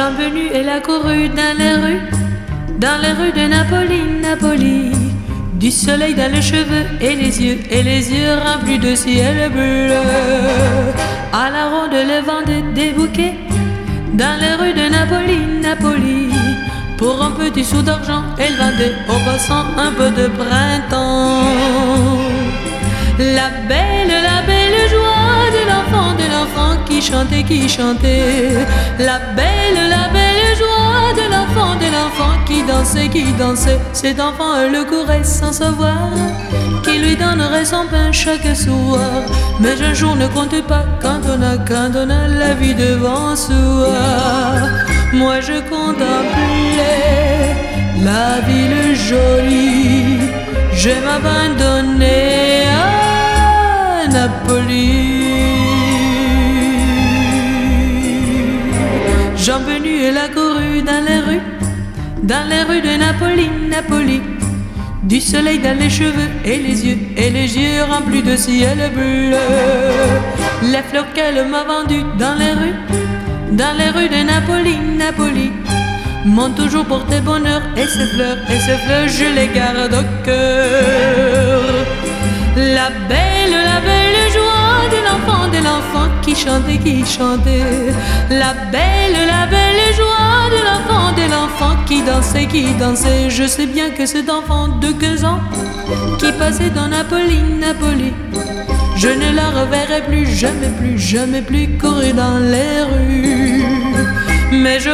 Jean venu et la couru dans les rues de Napoli. Du soleil dans les cheveux et les yeux remplis de ciel bleu. À la ronde, le vendait des bouquets dans les rues de Napoli. Pour un petit sou d'argent, elle vendait aux passants un peu de printemps. La belle joie de l'enfant qui chantait. La belle joie de l'enfant qui dansait. Cet enfant le courait sans savoir qu'il lui donnerait son pain chaque soir. Mais un jour ne compte pas quand on a la vie devant soi. Moi je contemplais la ville jolie, je m'abandonnais à Napoli. Jean venu et la couru dans les rues de Napoli. Du soleil dans les cheveux et les yeux remplis de ciel bleu. Les fleurs qu'elle m'a vendues dans les rues de Napoli, m'ont toujours porté bonheur. Et ces fleurs, je les garde au cœur. La belle joie de l'enfant qui chantait. La belle joie de l'enfant qui dansait. Je sais bien que cet enfant de 15 ans qui passait dans Napoli, je ne la reverrai jamais plus courir dans les rues. Mais je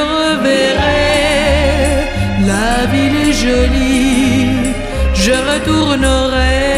reverrai la ville jolie, je retournerai